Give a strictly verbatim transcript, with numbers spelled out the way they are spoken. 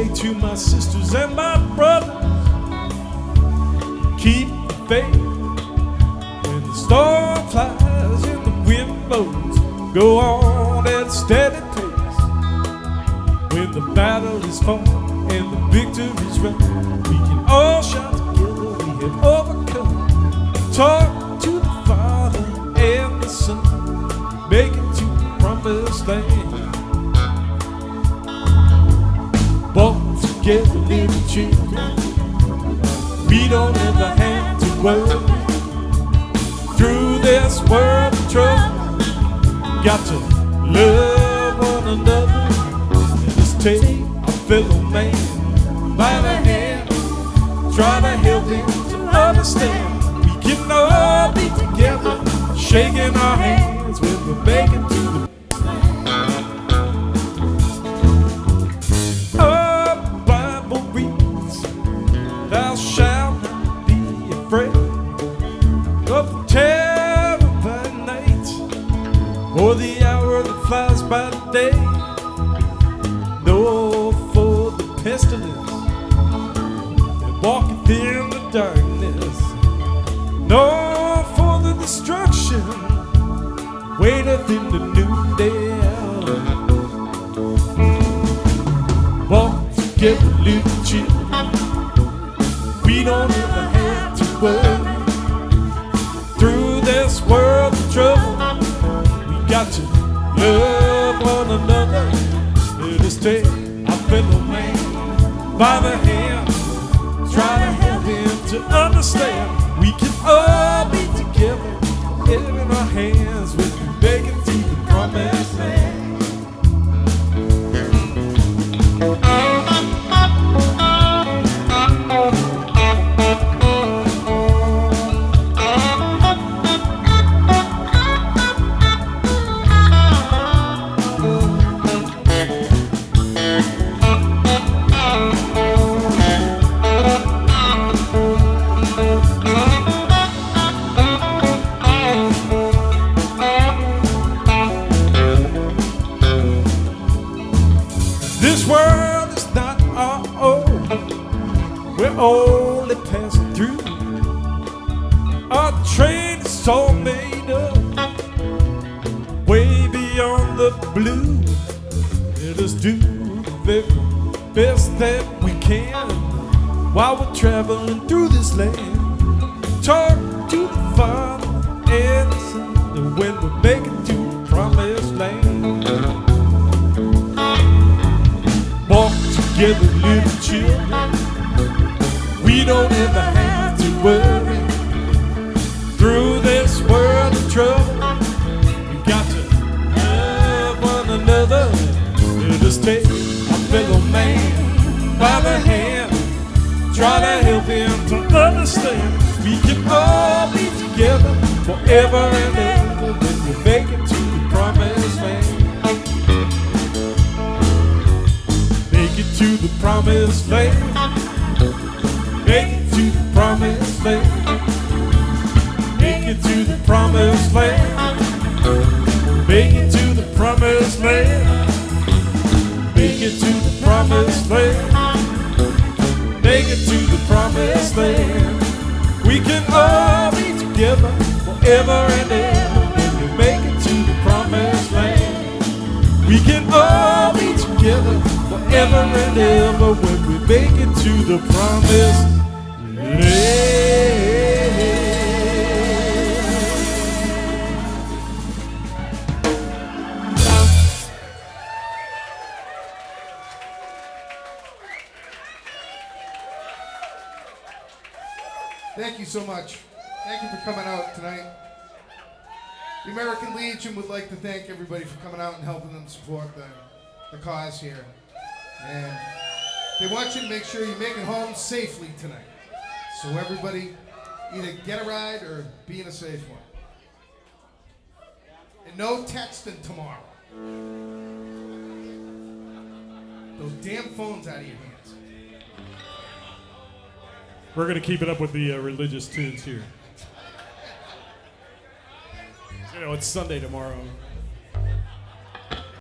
say to my sisters and my brothers, keep the faith. When the storm flies and the wind blows, go on at a steady pace. When the battle is fought and the victory's won, we can all shout together, we have overcome. Talk to the Father and the Son, make it to the promised land. Walk together, little children, we don't ever have to worry. Through this world of trouble, got to love one another. Let us take our fellow man by the hand, try to help him to understand. We can all be together, shaking our hands when we're making to the oh, Bible reads, thou shalt not be afraid of the terror by night, or the hour that flies by day, nor for the pestilence that walketh in the darkness, nor for the destruction waiteth in the noonday hour. Walk together, little children, we don't ever have to worry. Through this world of trouble, we got to love one another. Let us take our fellow man by the hand, try to help him to understand. We can all be together, in our hands, with you begging to the promised land. This world is not our own, we're only passing through. Our train is all made up, way beyond the blue. Let us do the very best that we can while we're traveling through this land. Talk to the Father and the Son, and when we make it to the promised land. Walk together, little children, we don't ever have to worry. Through this world of trouble, we got to love one another. Let us take our fellow man by the hand, try to help him to understand. We can all be together forever and ever when we make it to the promised land. Make it to the promised land. Make it to the promised land. Make it to the promised land. Make it to the promised land. Make it to the promised land. Make it to the promised land. We can all be together forever and ever when we make it to the promised land. We can all be together forever and ever when we make it to the promised land. Thank you so much. Thank you for coming out tonight. The American Legion would like to thank everybody for coming out and helping them support the, the cause here. And they want you to make sure you make it home safely tonight. So everybody either get a ride or be in a safe one. And no texting tomorrow. Those damn phones out of your hands. We're going to keep it up with the uh, religious tunes here. You know, it's Sunday tomorrow.